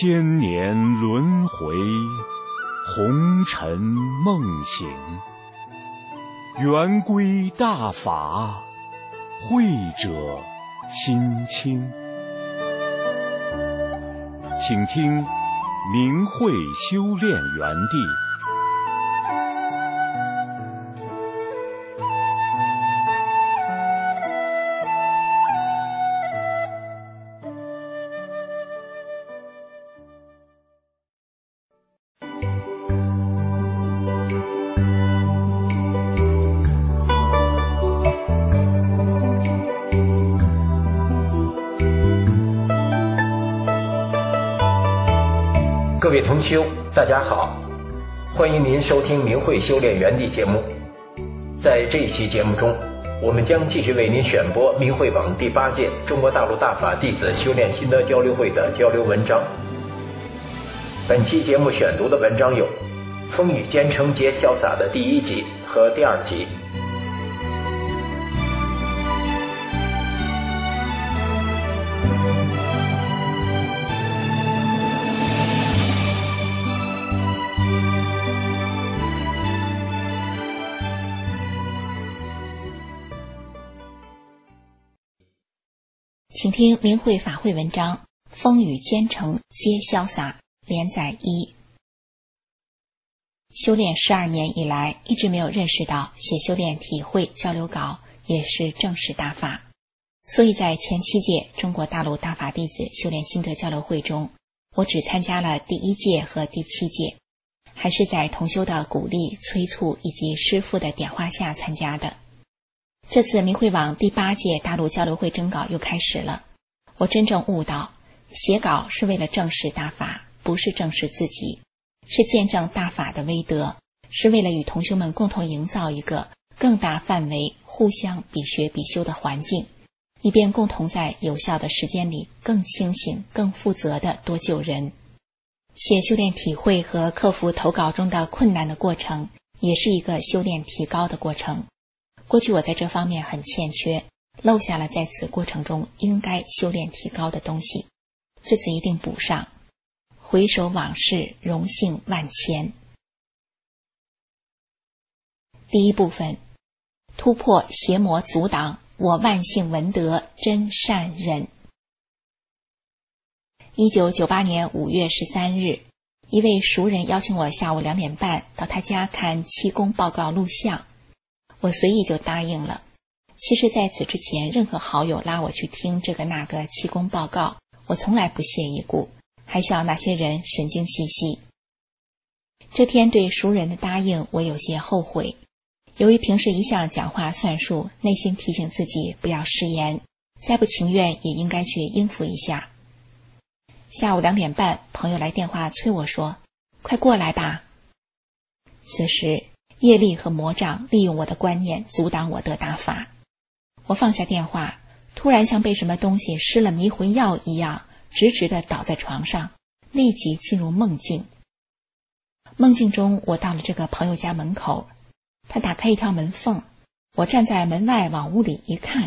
千年轮回，红尘梦醒。圆规大法，慧者亲亲。请听明慧修炼园地。 各位同修，大家好，欢迎您收听明慧修炼园地节目。在这一期节目中，我们将继续为您选播明慧网第8届中国大陆大法弟子修炼心得交流会的交流文章。本期节目选读的文章有风雨兼程皆潇洒的第1集和第2集。 请听明慧法会文章《风雨兼程皆潇洒》连载1。修炼12年以来，一直没有认识到写修炼体会交流稿也是正式大法，所以在前7届中国大陆大法弟子修炼心得交流会中，我只参加了第1届和第7届，还是在同修的鼓励、催促以及师父的点化下参加的。这次明慧网第8届大陆交流会征稿又开始了，我真正悟到，写稿是为了正视大法，不是正视自己，是见证大法的威德，是为了与同修们共同营造一个更大范围、互相比学比修的环境，以便共同在有效的时间里更清醒、更负责地多救人。写修炼体会和克服投稿中的困难的过程，也是一个修炼提高的过程。过去我在这方面很欠缺，漏下了在此过程中应该修炼提高的东西，这次一定补上。回首往事，荣幸万千。第一部分，突破邪魔阻挡，我万幸闻得真善忍。1998年5月13日，一位熟人邀请我下午2点半到他家看气功报告录像，我随意就答应了。其实在此之前，任何好友拉我去听这个那个气功报告，我从来不屑一顾，还笑那些人神经兮兮。这天对熟人的答应，我有些后悔。由于平时一向讲话算数，内心提醒自己不要失言，再不情愿也应该去应付一下。下午2点半，朋友来电话催我说，快过来吧。此时业力和魔障利用我的观念阻挡我得大法。我放下电话，突然像被什么东西施了迷魂药一样，直直地倒在床上，立即进入梦境。梦境中，我到了这个朋友家门口，他打开一条门缝，我站在门外往屋里一看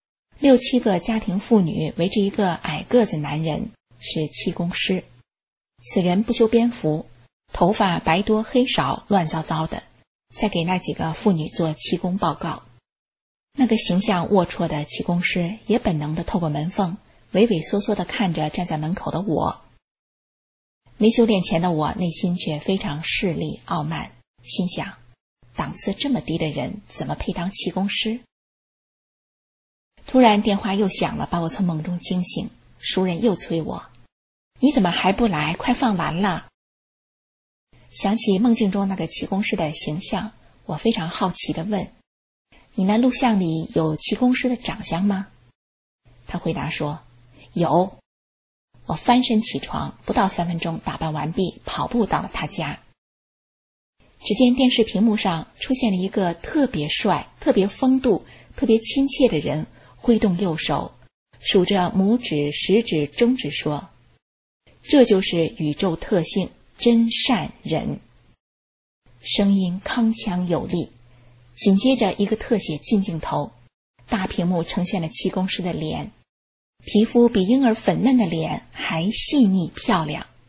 ，6、7个家庭妇女围着一个矮个子男人，是气功师。此人不修边幅，头发白多黑少，乱糟糟的，在给那几个妇女做气功报告。那个形象龌龊的气功师也本能地透过门缝畏畏缩缩地看着站在门口的我。没修炼前的我内心却非常势利傲慢，心想，档次这么低的人怎么配当气功师？突然电话又响了，把我从梦中惊醒，熟人又催我，你怎么还不来？快放完了。想起梦境中那个气功师的形象，我非常好奇地问，你那录像里有气功师的长相吗？他回答说，有。我翻身起床，不到3分钟打扮完毕，跑步到了他家。只见电视屏幕上出现了一个特别帅、特别风度、特别亲切的人，挥动右手，数着拇指、食指、中指说，这就是宇宙特性真善忍。声音铿锵有力，紧接着一个特写近镜头，大屏幕呈现了气功师的脸，皮肤比婴儿粉嫩的脸还细腻漂亮，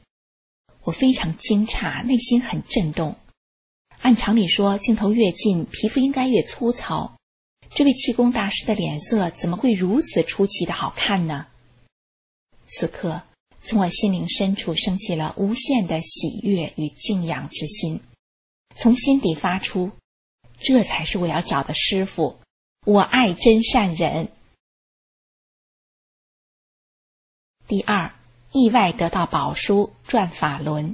我非常惊诧，内心很震动。按常理说，镜头越近，皮肤应该越粗糙。这位气功大师的脸色怎么会如此出奇的好看呢？此刻，从我心灵深处升起了无限的喜悦与敬仰之心，从心底发出，这才是我要找的师父，我爱真善忍。第二，意外得到宝书转法轮。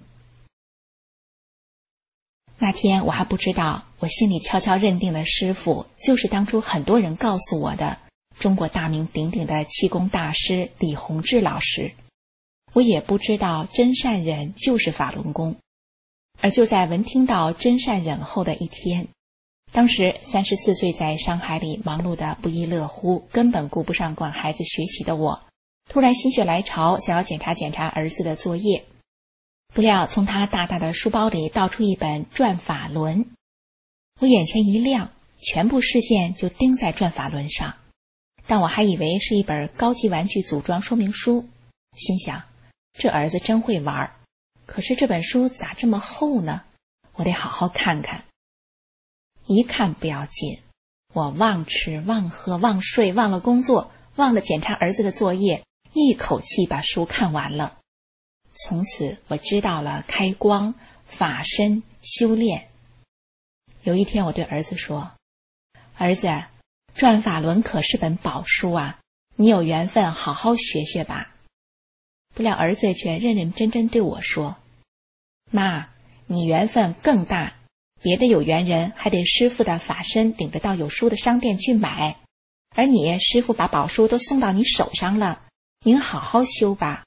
那天我还不知道，我心里悄悄认定的师父就是当初很多人告诉我的中国大名鼎鼎的气功大师李洪志老师。我也不知道真善忍就是法轮功。而就在闻听到真善忍后的一天，当时34岁在上海里忙碌的不亦乐乎，根本顾不上管孩子学习的我，突然心血来潮，想要检查儿子的作业。不料从他大大的书包里倒出一本转法轮，我眼前一亮，全部视线就盯在转法轮上。但我还以为是一本高级玩具组装说明书，心想这儿子真会玩，可是这本书咋这么厚呢？我得好好看看。一看不要紧，我忘吃忘喝忘睡，忘了工作，忘了检查儿子的作业，一口气把书看完了。从此我知道了开光、法身、修炼。有一天我对儿子说，儿子，转法轮可是本宝书啊，你有缘分好好学学吧。不料儿子却认认真真对我说，妈，你缘分更大，别的有缘人还得师父的法身领着到有书的商店去买，而你师父把宝书都送到你手上了，您好好修吧。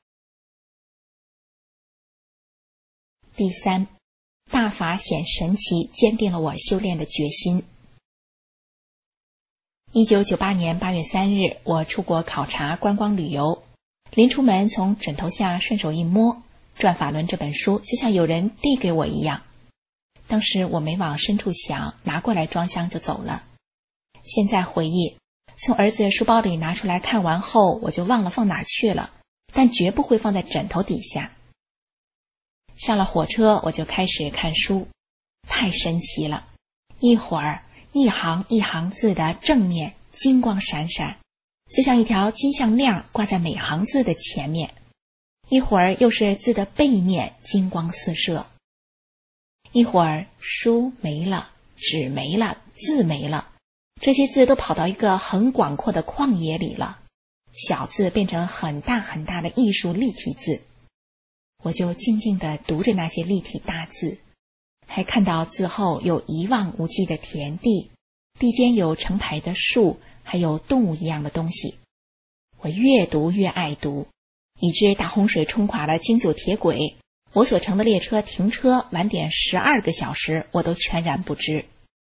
第三，大法显神奇，坚定了我修炼的决心。1998年8月3日，我出国考察观光旅游，临出门从枕头下顺手一摸，《转法轮》这本书就像有人递给我一样。当时我没往深处想，拿过来装箱就走了。现在回忆，从儿子书包里拿出来看完后，我就忘了放哪儿去了，但绝不会放在枕头底下。上了火车，我就开始看书，太神奇了。一会儿，一行一行字的正面金光闪闪，就像一条金项链挂在每行字的前面；一会儿又是字的背面金光四射；一会儿书没了，纸没了，字没了，这些字都跑到一个很广阔的旷野里了，小字变成很大很大的艺术立体字。我就静静地读着那些立体大字，还看到字后有一望无际的田地，地间有成排的树，还有动物一样的东西。我越读越爱读，以致大洪水冲垮了京九铁轨，我所乘的列车停车晚点12个小时，我都全然不知。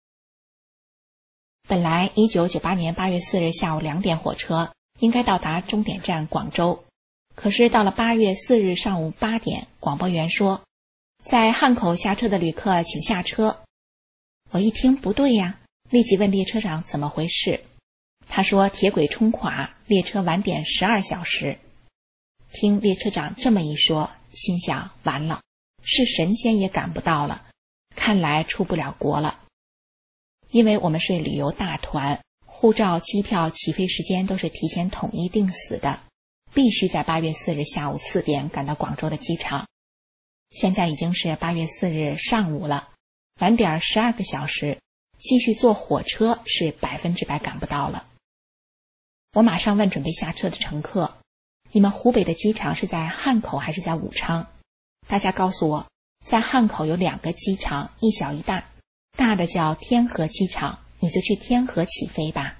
本来1998年8月4日下午2点火车应该到达终点站广州，可是到了8月4日上午8点，广播员说，在汉口下车的旅客请下车。我一听不对呀，立即问列车长怎么回事。他说铁轨冲垮，列车晚点12小时。听列车长这么一说，心想完了，是神仙也赶不到了，看来出不了国了。因为我们是旅游大团，护照、机票、起飞时间都是提前统一定死的，必须在8月4日下午4点赶到广州的机场。现在已经是8月4日上午了，晚点12个小时，继续坐火车是100%赶不到了。我马上问准备下车的乘客，你们湖北的机场是在汉口还是在武昌？大家告诉我，在汉口有2个机场，一小一大，大的叫天河机场，你就去天河起飞吧。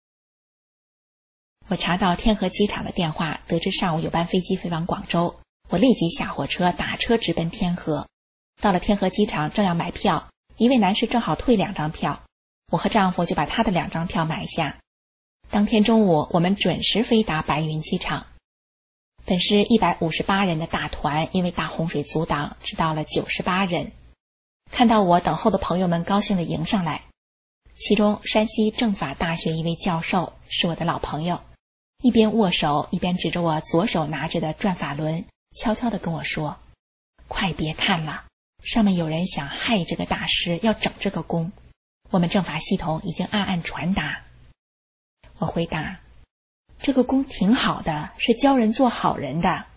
我查到天河机场的电话，得知上午有班飞机飞往广州，我立即下火车打车直奔天河。到了天河机场正要买票，一位男士正好退2张票，我和丈夫就把他的2张票买下。当天中午我们准时飞达白云机场。本是158人的大团，因为大洪水阻挡，只到了98人。看到我，等候的朋友们高兴地迎上来，其中山西政法大学一位教授是我的老朋友，一边握手一边指着我左手拿着的转法轮，悄悄地跟我说， 快别看了，上面有人想害这个大师，要整这个功，我们政法系统已经暗暗传达。我回答，这个功挺好的，是教人做好人的。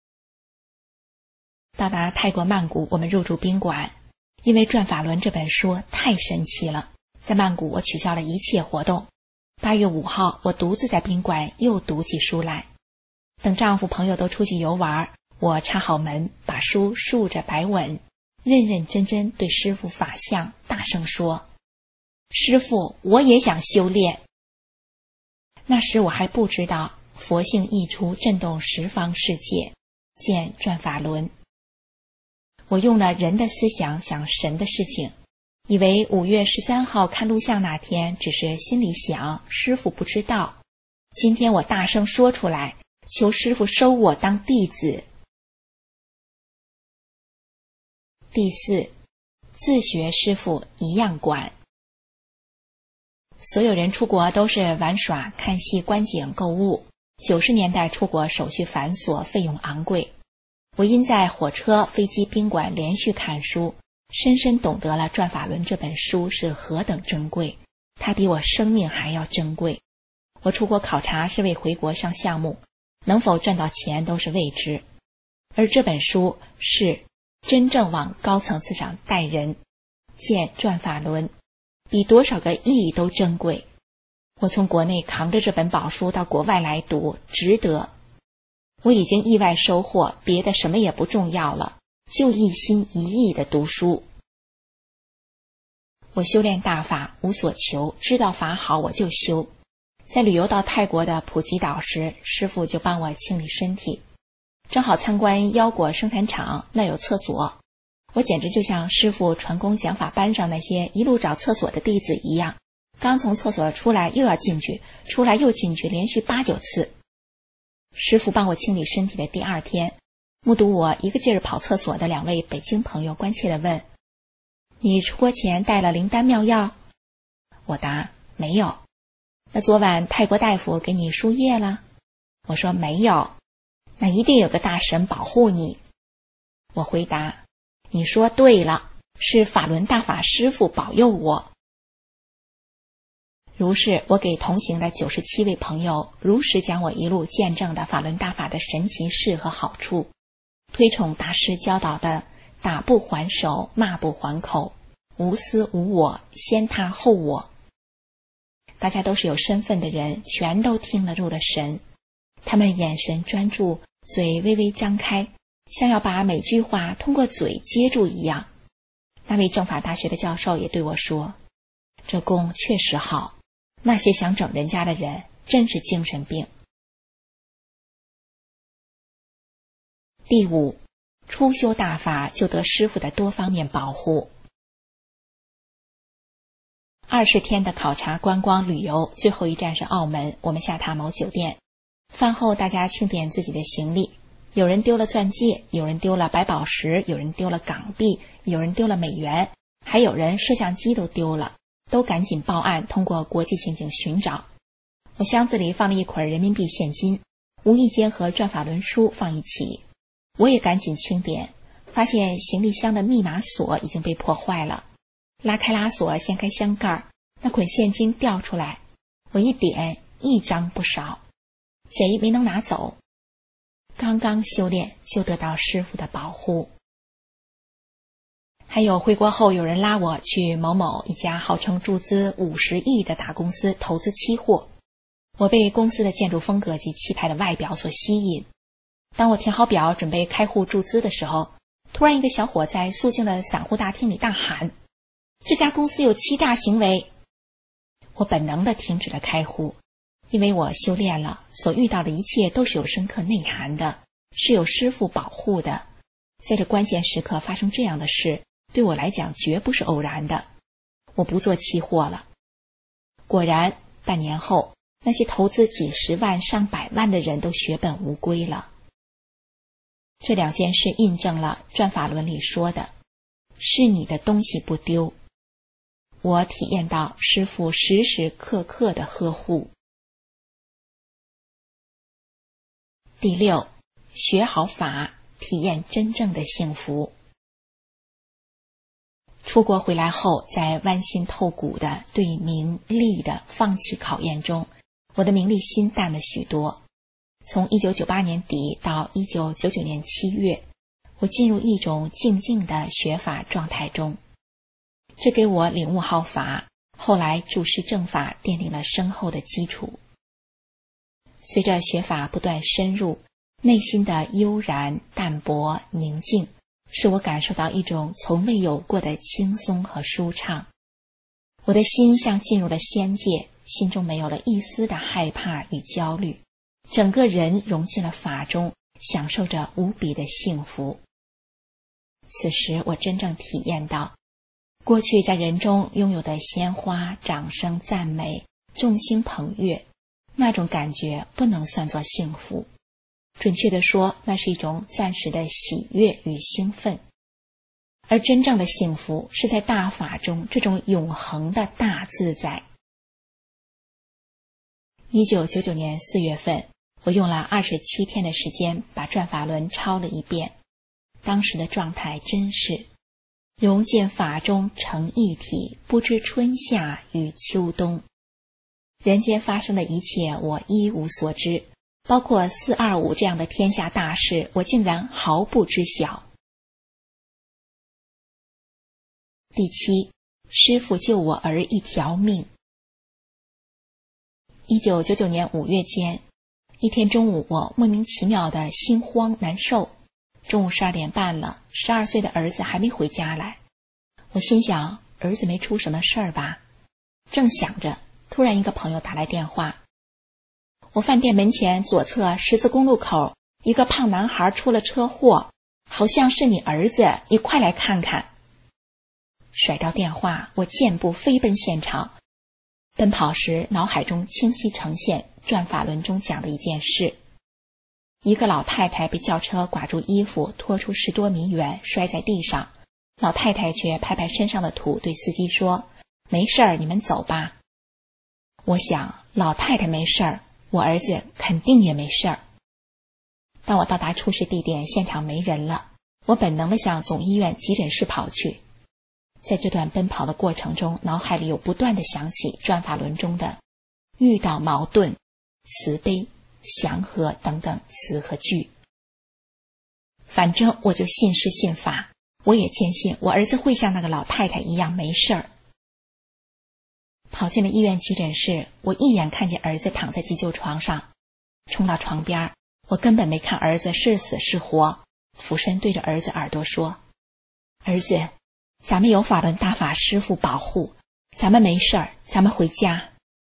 到达泰国曼谷，我们入住宾馆，因为《转法轮》这本书太神奇了，在曼谷我取消了一切活动。8月5号，我独自在宾馆又读起书来。等丈夫朋友都出去游玩，我插好门，把书竖着摆稳，认认真真对师父法相大声说，师父，我也想修炼。那时我还不知道佛性溢出，震动十方世界，见转法轮。我用了人的思想想神的事情，以为5月13号看录像那天只是心里想，师父不知道。今天我大声说出来，求师父收我当弟子。第4，自学师父一样管。所有人出国都是玩耍、看戏、观景、购物。90年代出国手续繁琐，费用昂贵。我因在火车、飞机、宾馆连续看书，深深懂得了《转法轮》这本书是何等珍贵，它比我生命还要珍贵。我出国考察是为回国上项目，能否赚到钱都是未知。而这本书是真正往高层次上带人，见《转法轮》，比多少个亿都珍贵。我从国内扛着这本宝书到国外来读，值得。我已经意外收获，别的什么也不重要了，就一心一意地读书。我修炼大法无所求，知道法好我就修。在旅游到泰国的普吉岛时，师父就帮我清理身体，正好参观腰果生产厂，那有厕所。我简直就像师父传功讲法班上那些一路找厕所的弟子一样，刚从厕所出来又要进去，出来又进去，连续8、9次。师父帮我清理身体的第2天，目睹我一个劲儿跑厕所的2位北京朋友关切地问，你出国前带了灵丹妙药？我答，没有。那昨晚泰国大夫给你输液了？我说没有。那一定有个大神保护你。我回答，你说对了，是法轮大法师父保佑我。如是，我给同行的97位朋友如实讲我一路见证的法轮大法的神奇事和好处，推崇大师教导的打不还手，骂不还口，无私无我，先他后我。大家都是有身份的人，全都听了入了神。他们眼神专注，嘴微微张开，像要把每句话通过嘴接住一样。那位政法大学的教授也对我说，这功确实好，那些想整人家的人真是精神病。第5，初修大法就得师父的多方面保护。20天的考察观光旅游，最后一站是澳门，我们下榻某酒店。饭后大家清点自己的行李，有人丢了钻戒，有人丢了白宝石，有人丢了港币，有人丢了美元，还有人摄像机都丢了，都赶紧报案，通过国际刑警寻找。我箱子里放了一捆人民币现金，无意间和转法轮书放一起。我也赶紧清点，发现行李箱的密码锁已经被破坏了。拉开拉锁，掀开箱盖，那捆现金掉出来，我一点，1张不少，贼没能拿走。刚刚修炼就得到师父的保护。还有回国后有人拉我去某某一家号称注资50亿的大公司投资期货，我被公司的建筑风格及气派的外表所吸引。当我填好表准备开户注资的时候，突然一个小伙在肃静的散户大厅里大喊，这家公司有欺诈行为。我本能地停止了开户，因为我修炼了，所遇到的一切都是有深刻内涵的，是有师父保护的。在这关键时刻发生这样的事，对我来讲绝不是偶然的。我不做期货了。果然半年后，那些投资几十万上百万的人都血本无归了。这2件事印证了转法轮里说的，是你的东西不丢。我体验到师父时时刻刻的呵护。第6，学好法， 体验真正的幸福。出国回来后，在剜心透骨的对名利的放弃考验中，我的名利心淡了许多。从1998年底到1999年7月，我进入一种静静的学法状态中，这给我领悟好法，后来注释正法奠定了深厚的基础。随着学法不断深入，内心的悠然、淡泊、宁静，使我感受到一种从未有过的轻松和舒畅。我的心像进入了仙界，心中没有了一丝的害怕与焦虑，整个人融进了法中，享受着无比的幸福。此时我真正体验到，过去在人中拥有的鲜花、掌声、赞美、众星捧月，那种感觉不能算作幸福。准确地说，那是一种暂时的喜悦与兴奋。而真正的幸福是在大法中这种永恒的大自在。1999年4月份，我用了27天的时间把转法轮抄了一遍。当时的状态真是融进法中成一体，不知春夏与秋冬。人间发生的一切我一无所知，包括425这样的天下大事，我竟然毫不知晓。第7，师父救我儿一条命。1999年5月间，一天中午，我莫名其妙的心慌难受。中午12点半了，12岁的儿子还没回家来。我心想，儿子没出什么事儿吧？正想着，突然一个朋友打来电话，我饭店门前左侧十字公路口，一个胖男孩出了车祸，好像是你儿子，你快来看看。甩掉电话，我健步飞奔现场。奔跑时，脑海中清晰呈现转法轮中讲的一件事。一个老太太被轿车刮住衣服，拖出10多米远，摔在地上。老太太却拍拍身上的土，对司机说：“没事儿，你们走吧。”我想，老太太没事儿，我儿子肯定也没事儿。当我到达出事地点，现场没人了，我本能地向总医院急诊室跑去。在这段奔跑的过程中，脑海里有不断地想起转法轮中的遇到矛盾、慈悲、祥和等等词和句。反正我就信师信法，我也坚信我儿子会像那个老太太一样没事儿。跑进了医院急诊室，我一眼看见儿子躺在急救床上，冲到床边，我根本没看儿子是死是活，俯身对着儿子耳朵说：“儿子，咱们有法轮大法师父保护，咱们没事儿，咱们回家。”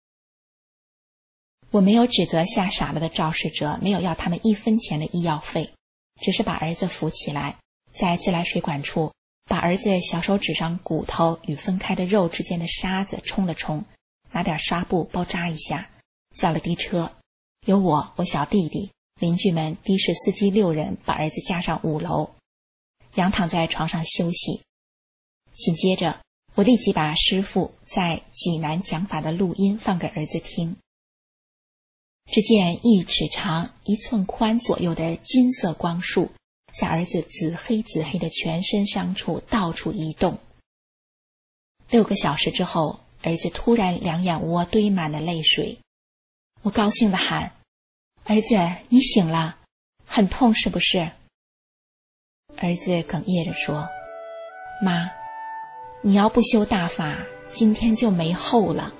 我没有指责吓傻了的肇事者，没有要他们1分钱的医药费，只是把儿子扶起来，在自来水管处把儿子小手指上骨头与分开的肉之间的沙子冲了冲，拿点纱布包扎一下，叫了的车，由我小弟弟、邻居们的士司机6人把儿子架上5楼，仰躺在床上休息。紧接着，我立即把师父在济南讲法的录音放给儿子听。只见1尺长1寸宽左右的金色光束在儿子紫黑的全身上处到处移动。6个小时之后，儿子突然2眼窝堆满了泪水。我高兴地喊：“儿子，你醒了，很痛是不是？”儿子哽咽着说：“妈，你要不修大法，今天就没后了。”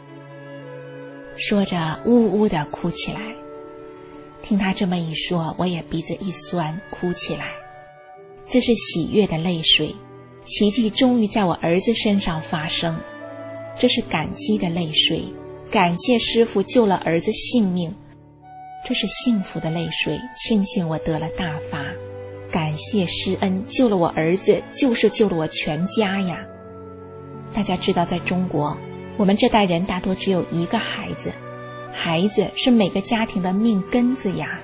说着呜呜地哭起来。听他这么一说，我也鼻子一酸，哭起来。这是喜悦的泪水，奇迹终于在我儿子身上发生。这是感激的泪水，感谢师父救了儿子性命。这是幸福的泪水，庆幸我得了大法，感谢师恩救了我儿子，就是救了我全家呀。大家知道，在中国，我们这代人大多只有1个孩子，孩子是每个家庭的命根子呀。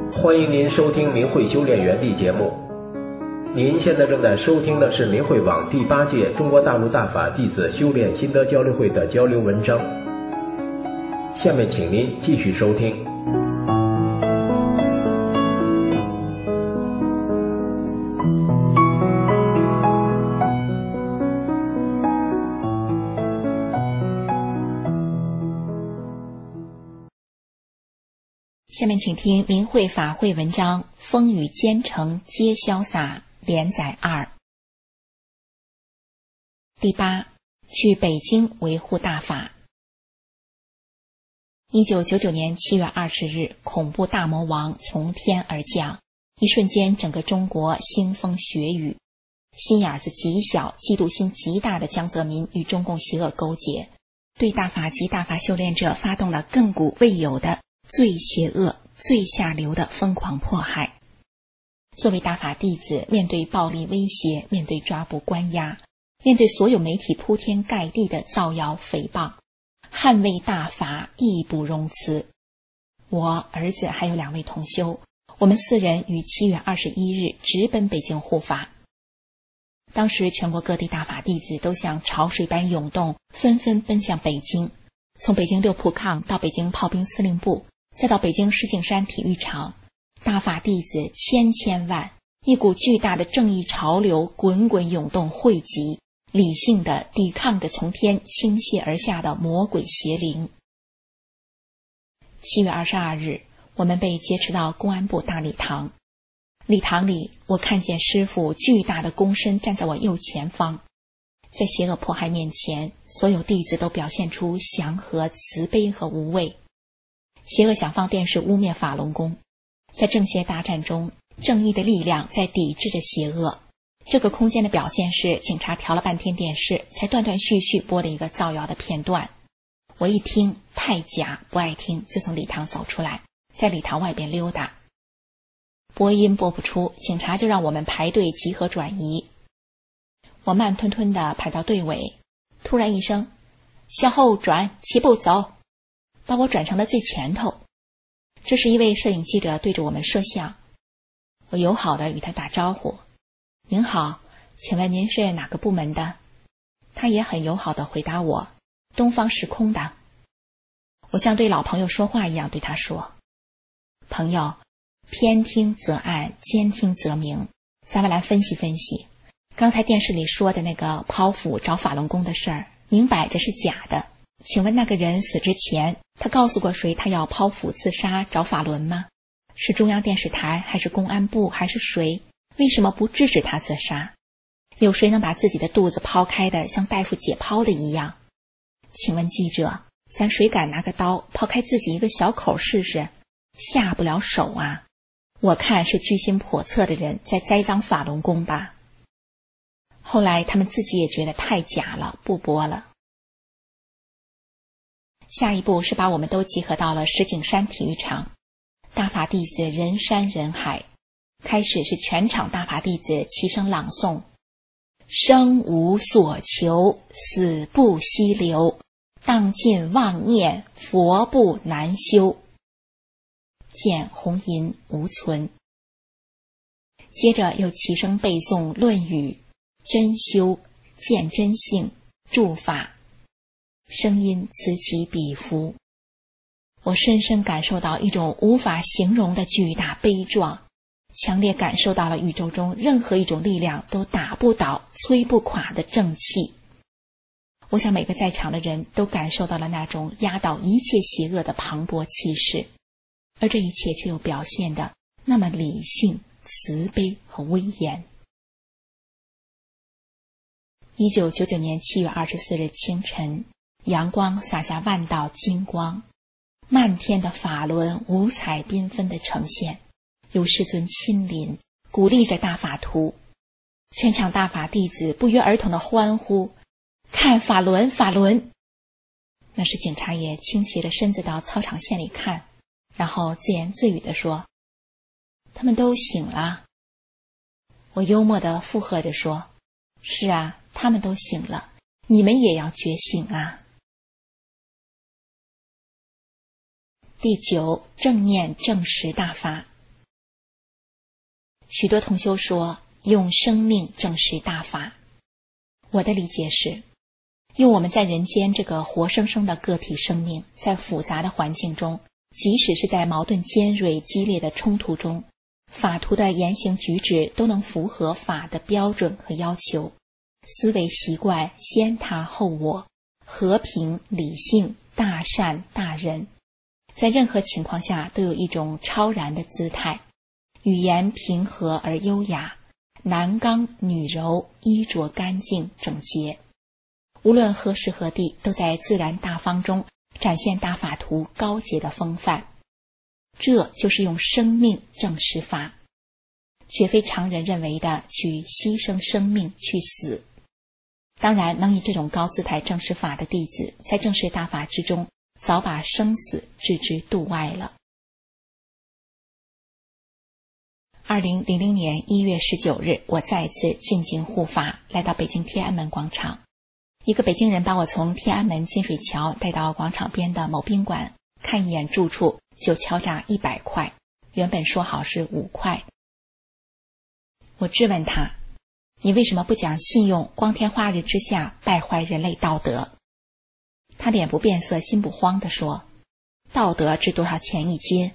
欢迎您收听明慧修炼园地节目。您现在正在收听的是明慧网第8届中国大陆大法弟子修炼心得交流会的交流文章。下面请您继续收听。 下面请听明慧法会文章《风雨兼程皆潇洒》连载2。第8，去北京维护大法。1999年7月20日，恐怖大魔王从天而降，一瞬间整个中国腥风血雨。心眼子极小、嫉妒心极大的江泽民与中共邪恶勾结，对大法及大法修炼者发动了亘古未有的最邪恶、最下流的疯狂迫害。作为大法弟子，面对暴力威胁，面对抓捕关押，面对所有媒体铺天盖地的造谣诽谤，捍卫大法义不容辞。我、儿子还有2位同修，我们4人于7月21日直奔北京护法。当时全国各地大法弟子都像潮水般涌动，纷纷奔向北京。从北京六铺炕到北京炮兵司令部，再到北京石景山体育场，大法弟子千万，一股巨大的正义潮流滚滚涌动汇集，理性地抵抗着从天倾泻而下的魔鬼邪灵。7月22日，我们被接持到公安部大礼堂。礼堂里，我看见师父巨大的躬身站在我右前方。在邪恶迫害面前，所有弟子都表现出祥和、慈悲和无畏。邪恶想方便式污蔑法轮功，在正邪大战中，正义的力量在抵制着邪恶。这个空间的表现是，警察调了半天电视，才断断续续播了一个造谣的片段。我一听太假，不爱听，就从礼堂走出来，在礼堂外边溜达。播音播不出，警察就让我们排队集合转移。我慢吞吞地排到队尾，突然一声向后转，齐步走，把我转成了最前头。这是一位摄影记者对着我们摄像。我友好地与他打招呼，您好，请问您是哪个部门的？他也很友好地回答我，东方时空的。我像对老朋友说话一样对他说，朋友，偏听则暗，兼听则明，咱们来分析分析。刚才电视里说的那个剖腹找法轮功的事儿，明摆着是假的。请问那个人死之前，他告诉过谁他要剖腹自杀找法轮吗？是中央电视台，还是公安部，还是谁？为什么不制止他自杀？有谁能把自己的肚子剖开的像大夫解剖的一样？请问记者，咱谁敢拿个刀剖开自己一个小口试试？下不了手啊！我看是居心叵测的人在栽赃法轮功吧。后来他们自己也觉得太假了，不播了。下一步是把我们都集合到了石景山体育场，大法弟子人山人海。开始是全场大法弟子齐声朗诵：生无所求，死不息留，当尽妄念，佛不难修。见红银无存。接着又齐声背诵《论语》：真修，见真性，助法。声音此起彼伏，我深深感受到一种无法形容的巨大悲壮，强烈感受到了宇宙中任何一种力量都打不倒、摧不垮的正气。我想每个在场的人都感受到了那种压倒一切邪恶的磅礴气势，而这一切却又表现得那么理性、慈悲和威严。1999年7月24日清晨，阳光洒下万道金光，漫天的法轮五彩缤纷地呈现，如师尊亲临，鼓励着大法徒。全场大法弟子不约而同地欢呼：看法轮，法轮！那时警察也倾斜着身子到操场线里看，然后自言自语地说：他们都醒了。我幽默地附和着说：是啊，他们都醒了，你们也要觉醒啊。第9，正念正实大法。 许多同修说用生命证实大法，我的理解是，用我们在人间这个活生生的个体生命，在复杂的环境中，即使是在矛盾尖锐激烈的冲突中，法徒的言行举止都能符合法的标准和要求，思维习惯先他后我，和平理性大善大仁，在任何情况下都有一种超然的姿态，语言平和而优雅，男刚女柔，衣着干净整洁，无论何时何地都在自然大方中展现大法徒高洁的风范。这就是用生命证实法，绝非常人认为的去牺牲生命去死。当然，能以这种高姿态证实法的弟子，在证实大法之中，早把生死置之度外了。2000年1月19日，我再一次静静护法，来到北京天安门广场。一个北京人把我从天安门金水桥带到广场边的某宾馆，看一眼住处就敲诈100块，原本说好是5块。我质问他，你为什么不讲信用，光天化日之下败坏人类道德？他脸不变色心不慌地说，道德值多少钱一斤？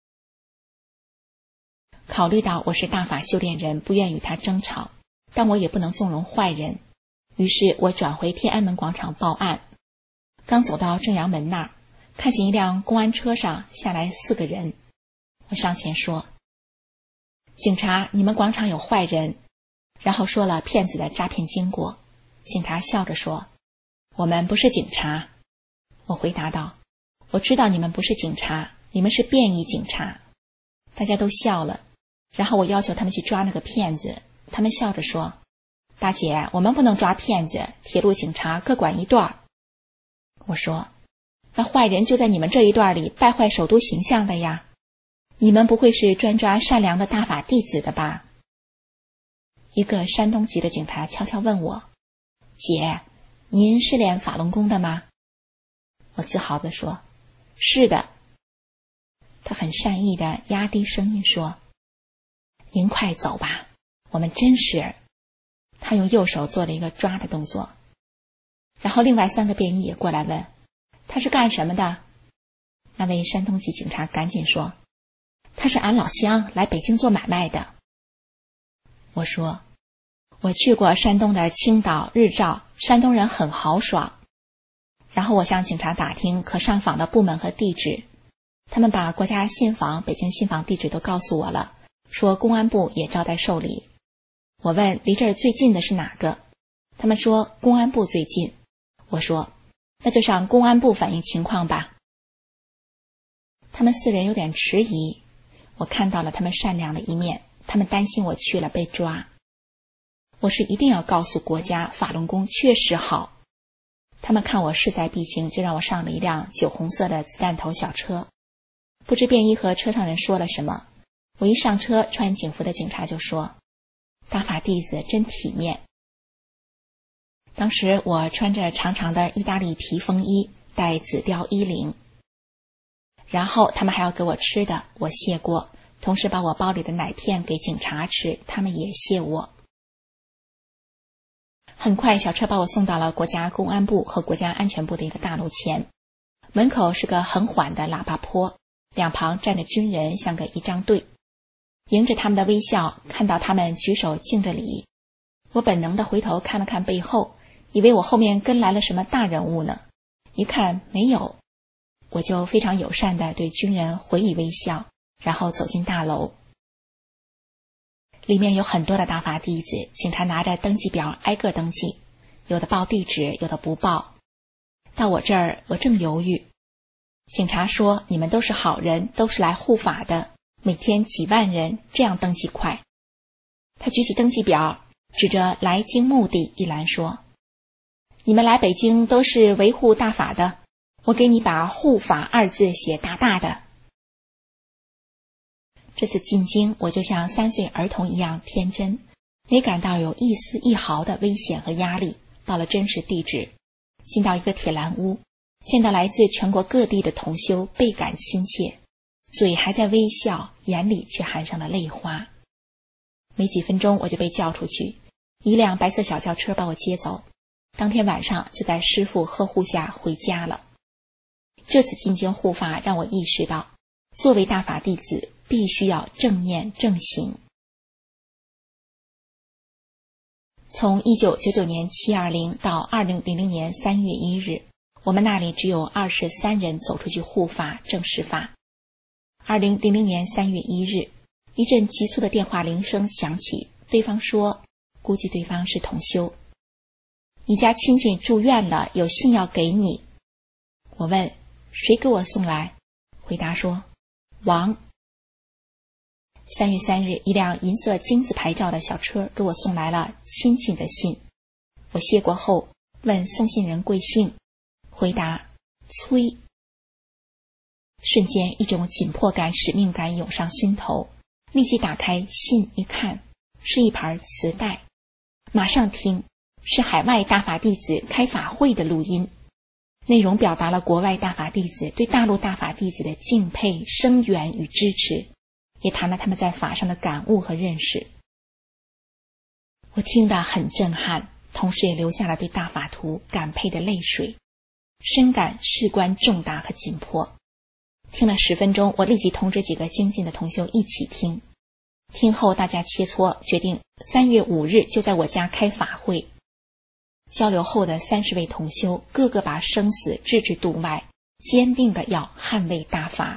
考虑到我是大法修炼人，不愿与他争吵，但我也不能纵容坏人，于是我转回天安门广场报案。刚走到正阳门那儿，看见一辆公安车上下来4个人。我上前说，警察，你们广场有坏人，然后说了骗子的诈骗经过。警察笑着说，我们不是警察。我回答道，我知道你们不是警察，你们是便衣警察。大家都笑了，然后我要求他们去抓那个骗子，他们笑着说，大姐，我们不能抓骗子，铁路警察各管一段。我说，那坏人就在你们这一段里败坏首都形象的呀，你们不会是专抓善良的大法弟子的吧？一个山东籍的警察悄悄问我，姐，您是练法轮功的吗？我自豪地说，是的。他很善意地压低声音说，您快走吧，我们真是。他用右手做了一个抓的动作。然后另外3个便衣也过来问，他是干什么的？那位山东籍警察赶紧说，他是俺老乡，来北京做买卖的。我说，我去过山东的青岛、日照，山东人很豪爽。然后我向警察打听可上访的部门和地址，他们把国家信访、北京信访地址都告诉我了，说公安部也招待受理。我问离这儿最近的是哪个，他们说公安部最近。我说，那就上公安部反映情况吧。他们4人有点迟疑，我看到了他们善良的一面，他们担心我去了被抓。我是一定要告诉国家法轮功确实好。他们看我势在必行，就让我上了一辆酒红色的子弹头小车。不知便衣和车上人说了什么，我一上车，穿警服的警察就说，大法弟子真体面。当时我穿着长长的意大利皮风衣，戴紫貂衣领。然后他们还要给我吃的，我谢过，同时把我包里的奶片给警察吃，他们也谢我。很快小车把我送到了国家公安部和国家安全部的一个大楼前，门口是个很缓的喇叭坡，两旁站着军人，像个仪仗队。迎着他们的微笑，看到他们举手敬着礼，我本能地回头看了看背后，以为我后面跟来了什么大人物呢，一看没有，我就非常友善地对军人回以微笑，然后走进大楼。里面有很多的大法弟子，警察拿着登记表挨个登记，有的报地址，有的不报。到我这儿，我正犹豫，警察说，你们都是好人，都是来护法的，每天几万人，这样登记快。他举起登记表，指着来京目的一栏说，你们来北京都是维护大法的，我给你把护法2字写大大的。这次进京，我就像3岁儿童一样天真，没感到有一丝一毫的危险和压力，报了真实地址，进到一个铁栏屋，见到来自全国各地的同修，倍感亲切，嘴还在微笑，眼里却含上了泪花。 没几分钟我就被叫出去，一辆白色小轿车把我接走，当天晚上就在师父呵护下回家了。这次进京护法让我意识到，作为大法弟子必须要正念正行。从1999年720到2000年3月1日，我们那里只有23人走出去护法正实法。2000年3月1日，一阵急促的电话铃声响起，对方说，估计对方是同修，你家亲戚住院了，有信要给你。我问，谁给我送来？回答说，王。3月3日，一辆银色金字牌照的小车给我送来了亲戚的信。我谢过后，问送信人贵姓，回答崔。瞬间一种紧迫感、使命感涌上心头，立即打开信一看，是一盘磁带，马上听，是海外大法弟子开法会的录音，内容表达了国外大法弟子对大陆大法弟子的敬佩、声援与支持，也谈了他们在法上的感悟和认识。我听得很震撼，同时也流下了对大法徒感佩的泪水，深感事关重大和紧迫。听了10分钟，我立即通知几个精进的同修一起听。听后大家切磋，决定3月5日就在我家开法会。交流后的30位同修，个个把生死置之度外，坚定地要捍卫大法。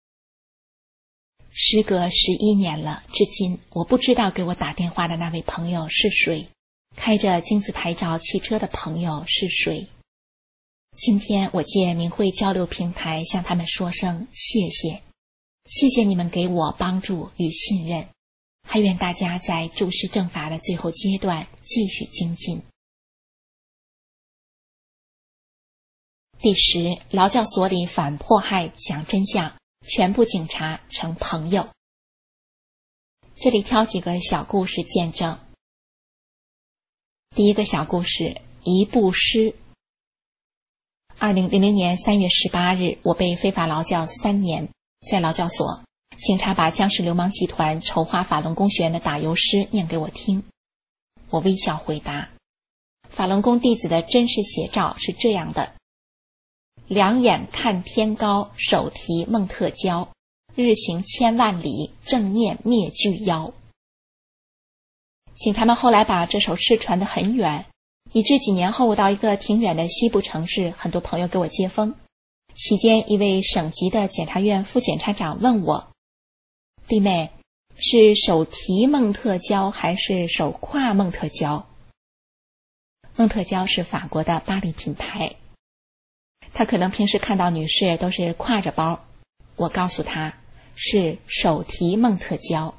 时隔11年了，至今我不知道给我打电话的那位朋友是谁，开着金字牌照汽车的朋友是谁。今天我借明慧交流平台向他们说声谢谢，谢谢你们给我帮助与信任，还愿大家在注释正法的最后阶段继续精进。第10，劳教所里反迫害讲真相，全部警察成朋友。这里挑几个小故事见证。第一个小故事，一部诗。2000年3月18日，我被非法劳教3年，在劳教所，警察把僵尸流氓集团筹划法轮功学员的打油诗念给我听。我微笑回答，法轮功弟子的真实写照是这样的：两眼看天高，手提孟特胶，日行千万里，正念灭巨妖。警察们后来把这首诗传得很远，以致几年后我到一个挺远的西部城市，很多朋友给我接风。期间一位省级的检察院副检察长问我，弟妹，是手提孟特胶还是手挎孟特胶？孟特胶是法国的巴黎品牌，他可能平时看到女士都是挎着包，我告诉他是手提孟特胶。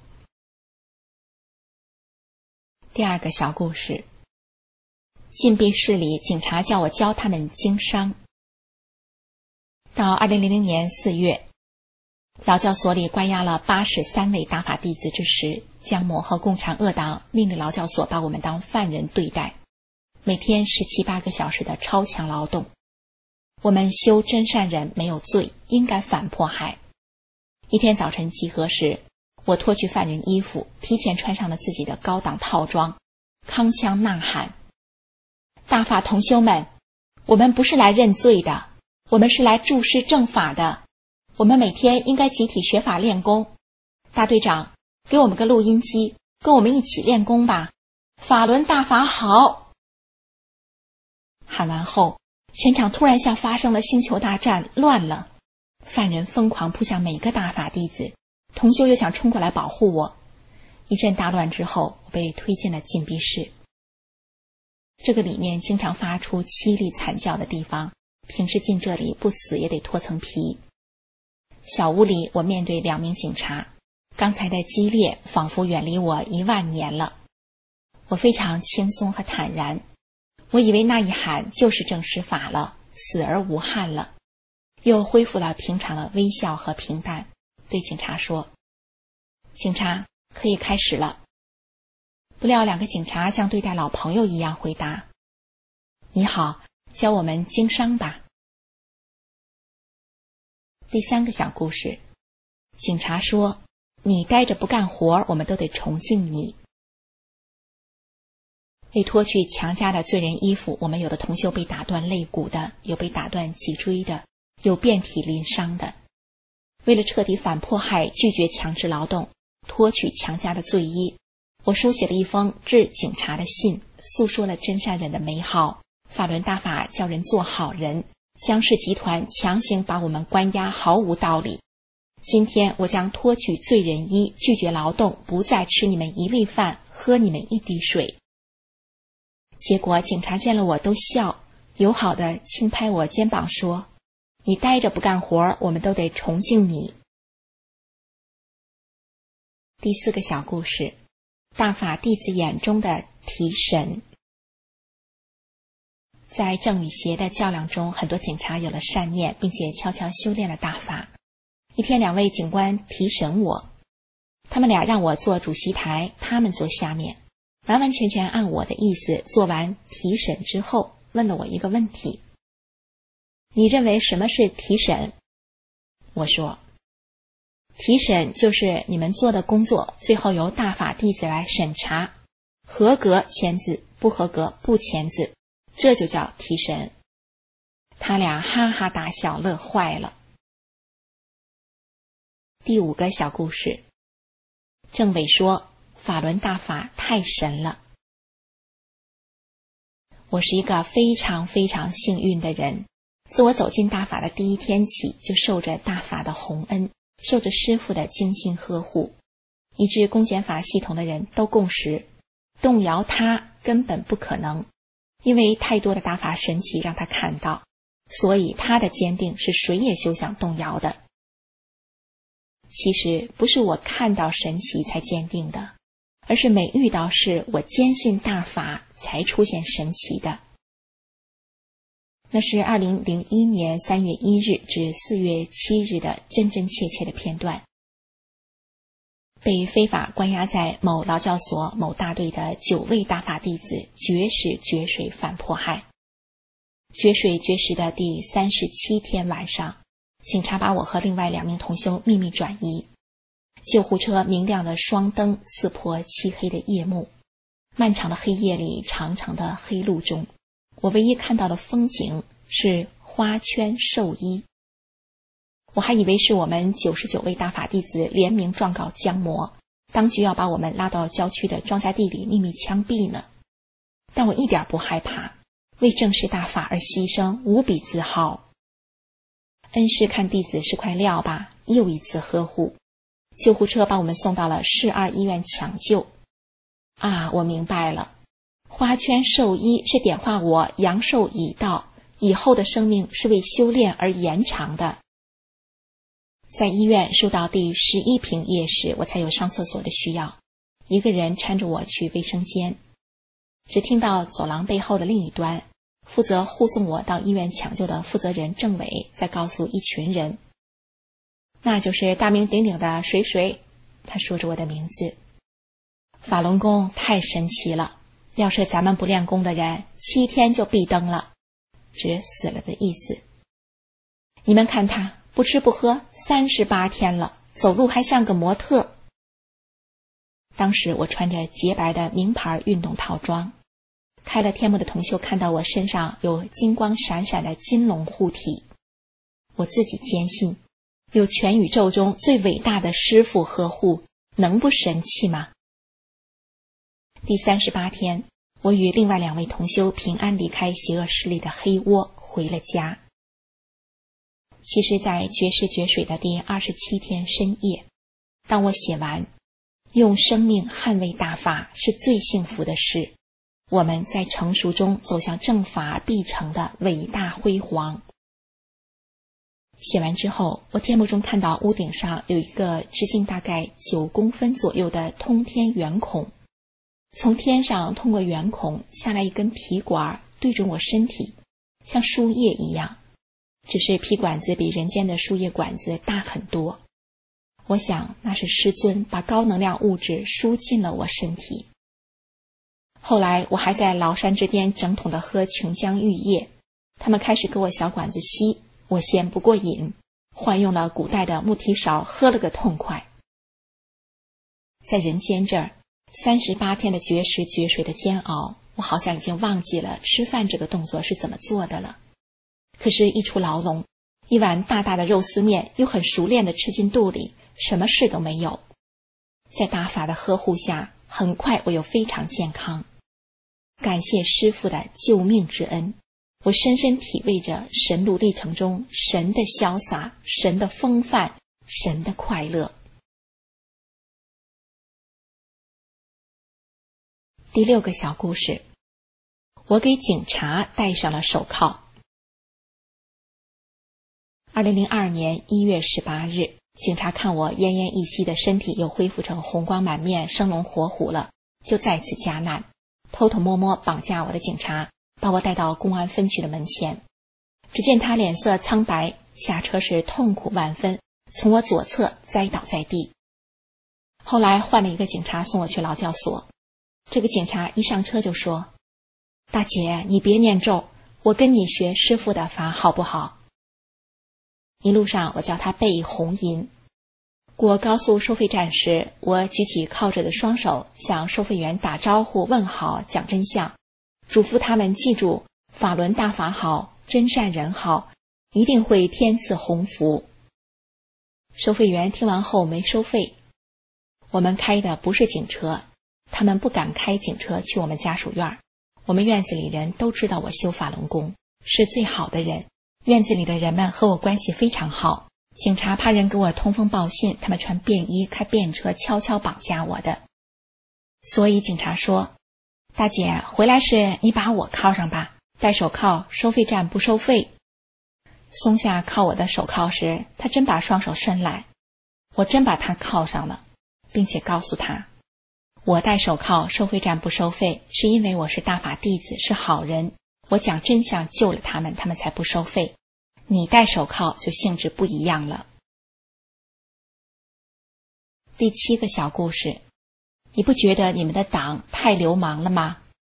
第二个小故事，禁闭室里警察叫我教他们经商。到2000年4月，劳教所里关押了83位大法弟子之时，江某和共产恶党命令劳教所把我们当犯人对待，每天17、18个小时的超强劳动。我们修真善忍没有罪，应该反迫害。一天早晨集合时，我脱去犯人衣服，提前穿上了自己的高档套装，铿锵呐喊，大法同修们，我们不是来认罪的，我们是来注释正法的，我们每天应该集体学法练功。大队长，给我们个录音机，跟我们一起练功吧，法轮大法好。喊完后，全场突然像发生了星球大战，乱了，犯人疯狂扑向每个大法弟子，同修又想冲过来保护我。一阵大乱之后，我被推进了禁闭室。这个里面经常发出凄厉惨叫的地方，平时进这里不死也得脱层皮。小屋里，我面对2名警察，刚才的激烈仿佛远离我10000年了。我非常轻松和坦然，我以为那一喊就是正实法了，死而无憾了，又恢复了平常的微笑和平淡，对警察说，警察可以开始了。不料2个警察像对待老朋友一样回答，你好，教我们经商吧。第3个小故事，警察说，你待着不干活，我们都得崇敬你， 为脱去强加的罪人衣服，我们有的同修被打断肋骨的，有被打断脊椎的，有遍体鳞伤的。为了彻底反迫害，拒绝强制劳动，脱去强加的罪衣，我书写了一封致警察的信，诉说了真善忍的美好。法轮大法叫人做好人，江氏集团强行把我们关押，毫无道理。今天我将脱去罪人衣，拒绝劳动，不再吃你们一粒饭，喝你们一滴水。结果警察见了我都笑，友好的轻拍我肩膀说，你待着不干活，我们都得崇敬你。第4个小故事，大法弟子眼中的提神。在正与邪的较量中，很多警察有了善念，并且悄悄修炼了大法。一天2位警官提审我，他们俩让我坐主席台，他们坐下面，完完全全按我的意思。做完提审之后，问了我一个问题，你认为什么是提审？我说，提审就是你们做的工作，最后由大法弟子来审查，合格签字，不合格不签字，这就叫提审。他俩哈哈大笑，乐坏了。第5个小故事，政委说法轮大法太神了。我是一个非常非常幸运的人，自我走进大法的第一天起，就受着大法的洪恩，受着师父的精心呵护，以致公检法系统的人都共识，动摇他根本不可能，因为太多的大法神奇让他看到，所以他的坚定是谁也休想动摇的。其实不是我看到神奇才坚定的，而是每遇到事，我坚信大法才出现神奇的。那是2001年3月1日至4月7日的真真切切的片段。被非法关押在某劳教所某大队的9位大法弟子绝食绝水反迫害。绝水绝食的第37天晚上，警察把我和另外2名同修秘密转移。救护车明亮的双灯刺破漆黑的夜幕，漫长的黑夜里，长长的黑路中，我唯一看到的风景是花圈寿衣。我还以为是我们99位大法弟子联名状告江魔，当局要把我们拉到郊区的庄稼地里秘密枪毙呢。但我一点不害怕，为正视大法而牺牲，无比自豪。恩师看弟子是块料吧，又一次呵护。救护车把我们送到了市2医院抢救。啊，我明白了，花圈寿衣是点化我阳寿已到，以后的生命是为修炼而延长的。在医院输到第11瓶液时，我才有上厕所的需要，一个人搀着我去卫生间。只听到走廊背后的另一端，负责护送我到医院抢救的负责人政委在告诉一群人，那就是大名鼎鼎的谁谁，他说着我的名字。法轮功太神奇了，要是咱们不练功的人7天就闭灯了，指死了的意思。你们看他不吃不喝38天了，走路还像个模特。当时我穿着洁白的名牌运动套装，开了天目的同修看到我身上有金光闪闪的金龙护体。我自己坚信，有全宇宙中最伟大的师父呵护，能不神气吗？第38天，我与另外2位同修平安离开邪恶势力的黑窝，回了家。其实在绝食绝水的第27天深夜，当我写完用生命捍卫大法是最幸福的事，我们在成熟中走向正法必成的伟大辉煌。写完之后，我天幕中看到屋顶上有一个直径大概9公分左右的通天圆孔，从天上通过圆孔下来一根皮管，对准我身体，像输液一样，只是皮管子比人间的输液管子大很多。我想那是师尊把高能量物质输进了我身体。后来我还在崂山之巅整桶的喝琼浆玉液，他们开始给我小管子吸，我嫌不过瘾，换用了古代的木提勺喝了个痛快。在人间这儿，38天的绝食绝水的煎熬， 我好像已经忘记了吃饭这个动作是怎么做的了。可是一出牢笼，一碗大大的肉丝面又很熟练地吃进肚里，什么事都没有。在大法的呵护下，很快我又非常健康。感谢师父的救命之恩，我深深体味着神路历程中神的潇洒、神的风范、神的快乐。第6个小故事，我给警察戴上了手铐。2002年1月18日，警察看我奄奄一息的身体又恢复成红光满面、生龙活虎了，就再次加难，偷偷摸摸绑架我的警察，把我带到公安分局的门前。只见他脸色苍白，下车时痛苦万分，从我左侧栽倒在地。后来换了一个警察送我去劳教所，这个警察一上车就说：“大姐，你别念咒，我跟你学师父的法好不好？”一路上我叫他背红音。过高速收费站时，我举起铐着的双手，向收费员打招呼问好，讲真相，嘱咐他们记住法轮大法好，真善人好，一定会天赐鸿福。收费员听完后没收费。我们开的不是警车，他们不敢开警车去我们家属院。我们院子里人都知道我修法轮功，是最好的人，院子里的人们和我关系非常好。警察怕人给我通风报信，他们穿便衣开便车悄悄绑架我的。所以警察说：“大姐，回来时你把我铐上吧，戴手铐，收费站不收费。”松下铐我的手铐时，他真把双手伸来，我真把他铐上了，并且告诉他：“我戴手铐，收费站不收费，是因为我是大法弟子，是好人，我讲真相救了他们，他们才不收费。你戴手铐就性质不一样了。”第7个小故事，你不觉得你们的党太流氓了吗？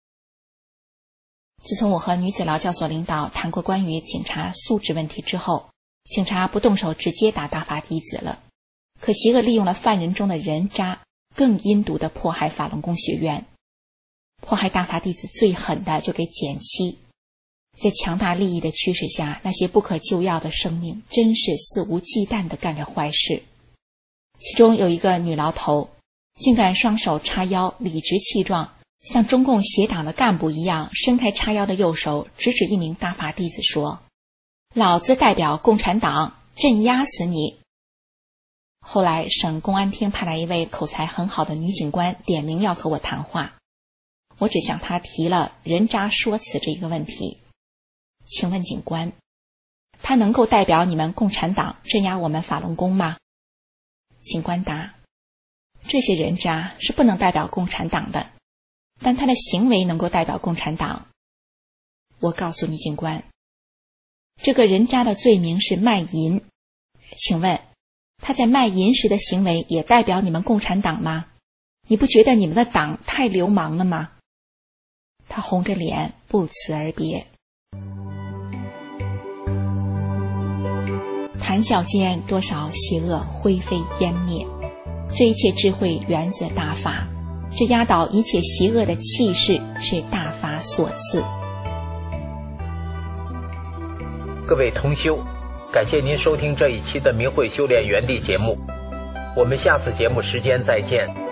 自从我和女子劳教所领导谈过关于警察素质问题之后，警察不动手直接打大法弟子了，可邪恶利用了犯人中的人渣，更阴毒地迫害法轮功学员。迫害大法弟子最狠的就给减期。在强大利益的驱使下，那些不可救药的生命真是肆无忌惮地干着坏事。其中有一个女牢头，竟敢双手叉腰，理直气壮，像中共邪党的干部一样，伸开叉腰的右手，直指一名大法弟子说：“老子代表共产党，镇压死你！”后来省公安厅派来一位口才很好的女警官，点名要和我谈话。我只向她提了人渣说辞这一个问题。请问警官，他能够代表你们共产党镇压我们法轮功吗？警官答：这些人渣是不能代表共产党的，但他的行为能够代表共产党。我告诉你警官，这个人渣的罪名是卖淫，请问他在卖淫时的行为也代表你们共产党吗？你不觉得你们的党太流氓了吗？他红着脸不辞而别。谈笑间，多少邪恶灰飞烟灭。这一切智慧源自大法，这压倒一切邪恶的气势是大法所赐。 各位同修，感谢您收听这一期的明慧修炼园地节目，我们下次节目时间再见。